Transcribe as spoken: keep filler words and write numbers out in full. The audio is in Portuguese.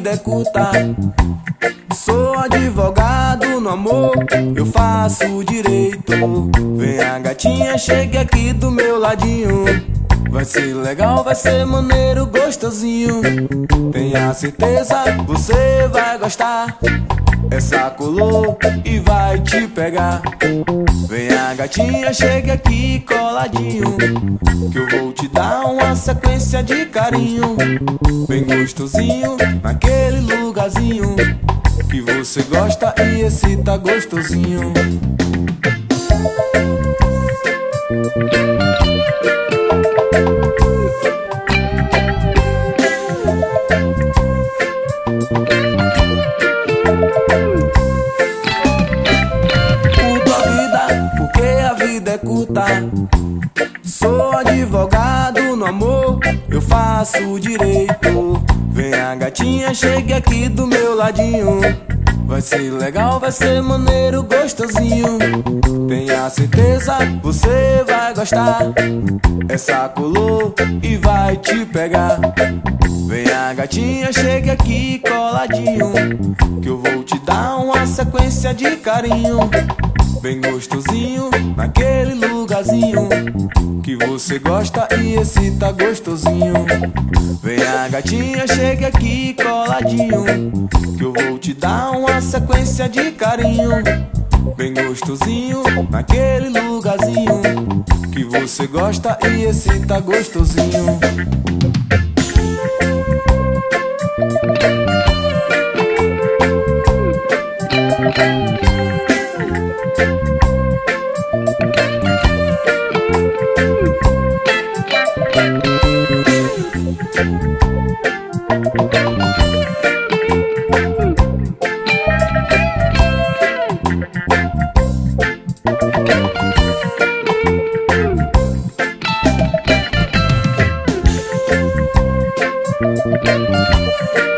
vida é curta. Sou advogado no amor, eu faço direito. Vem a gatinha, chegue aqui do meu ladinho. Vai ser legal, vai ser maneiro, gostosinho. Tenha certeza, você vai gostar. Essa colou e vai te pegar. Vem a gatinha, chegue aqui coladinho, que eu vou te dar uma sequência de carinho. Bem gostosinho, naquele lugarzinho que você gosta e esse tá gostosinho. Sou advogado no amor, eu faço direito. Vem a gatinha, chegue aqui do meu ladinho. Vai ser legal, vai ser maneiro, gostosinho. Tenha certeza, você vai gostar. Essa colou e vai te pegar. Vem a gatinha, chegue aqui coladinho, que eu vou te dar uma sequência de carinho. Bem gostosinho, naquele lugarzinho que você gosta e esse tá gostosinho. Vem a gatinha, chegue aqui coladinho, que eu vou te dar uma sequência de carinho. Bem gostosinho, naquele lugarzinho que você gosta e esse tá gostosinho. Música